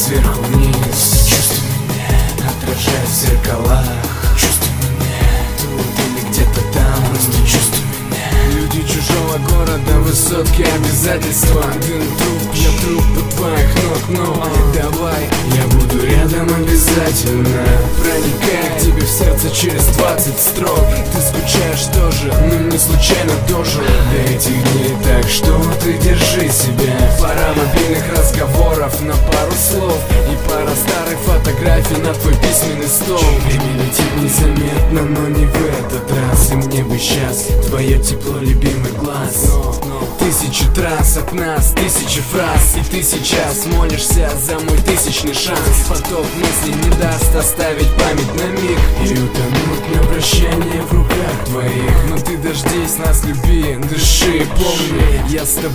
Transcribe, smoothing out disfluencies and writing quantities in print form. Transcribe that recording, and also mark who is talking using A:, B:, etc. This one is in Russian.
A: сверху вниз. Чувствуй меня, отражаясь в зеркалах. Чувствуй меня, тут или где-то там. Просто чувствуй меня. Люди чужого города, высотки, обязательства. Дым, труп, я труп у твоих ног. Но давай, я буду рядом обязательно. Проникая к тебе в сердце через 20 строк. Ты скучаешь тоже, но не случайно дожил до этих дней. Так что ты держи себя. Пара мобильных разговоров на пару слов и пара старых фотографий на твой письменный стол. Время летит незаметно, но не в этот раз. И мне бы сейчас твое тепло, любимый глаз. Тысячи трасс от нас, тысячи фраз. И ты сейчас молишься за мой тысячный шанс. Поток мыслей не даст оставить память на миг и утонуть на прощание в руках твоих. Но ты дождись нас, люби, дыши, помни, я с тобой.